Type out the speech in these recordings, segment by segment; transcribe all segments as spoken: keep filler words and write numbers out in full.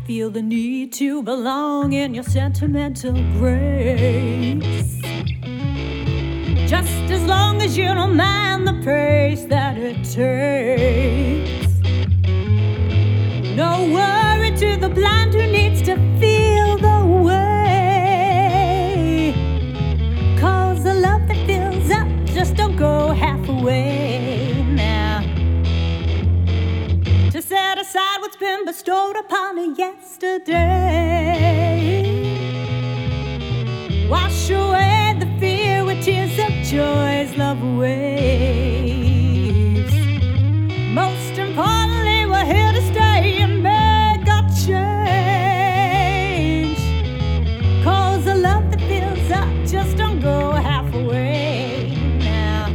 feel the need to belong in your sentimental grace. Just as long as you don't mind the pace that it takes. No worry to the blind who needs to feel the way. Cause the love that fills up just don't go halfway now. To set aside what's been bestowed upon a yesterday. Wash away the fear with tears of joy's love waves. Most importantly, we're here to stay and make a change. Cause the love that fills up just don't go halfway now.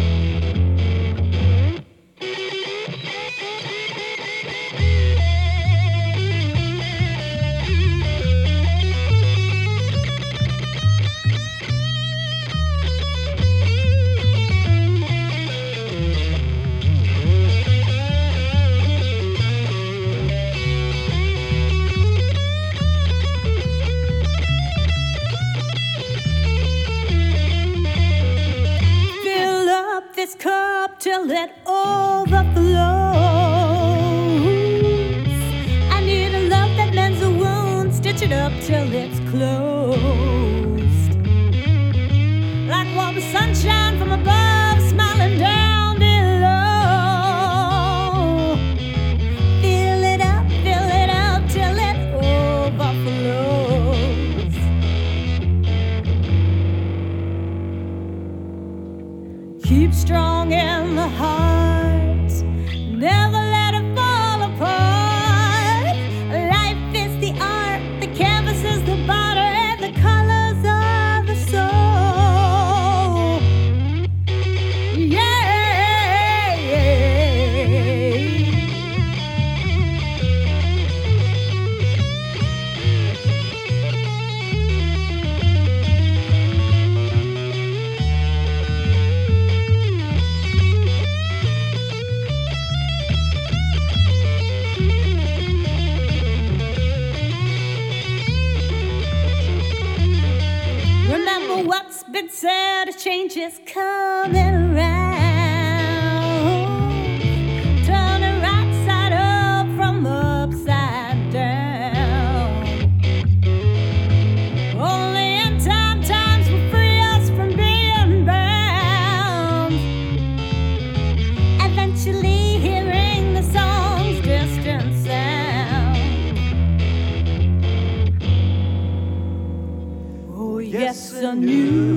This cup till it overflows. I need a love that mends a wound, stitch it up till it's closed. Like warm sunshine from above, smiling down below. Fill it up, fill it up till it overflows. Keep strong in the heart, never let it fall apart. Life is the art, the canvas is the body, the colors are the soul. Yeah, what's been said, a change is coming around. Turning right side up from upside down. Only in time times will free us from being bound. Eventually hearing the song's distant sound. Oh yes, I knew.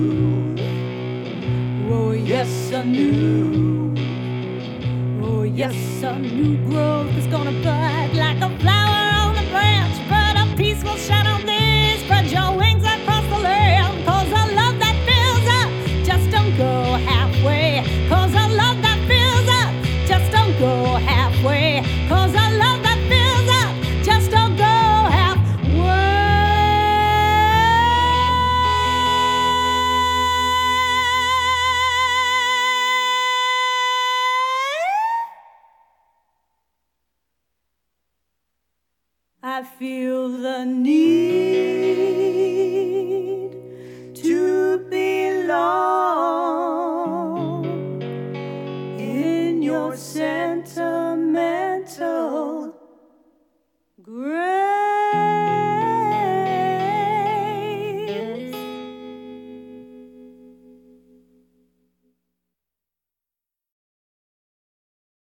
Oh yes, I knew. Oh yes, I knew growth was gonna bud like a flower on the branch. But a peace will shine on thee. Spread your wings across the land. Cause a love that fills up just don't go halfway. Cause a love that fills up just don't go halfway. Cause a love that fills up just don't go halfway. I feel the need to belong in your sentimental grace.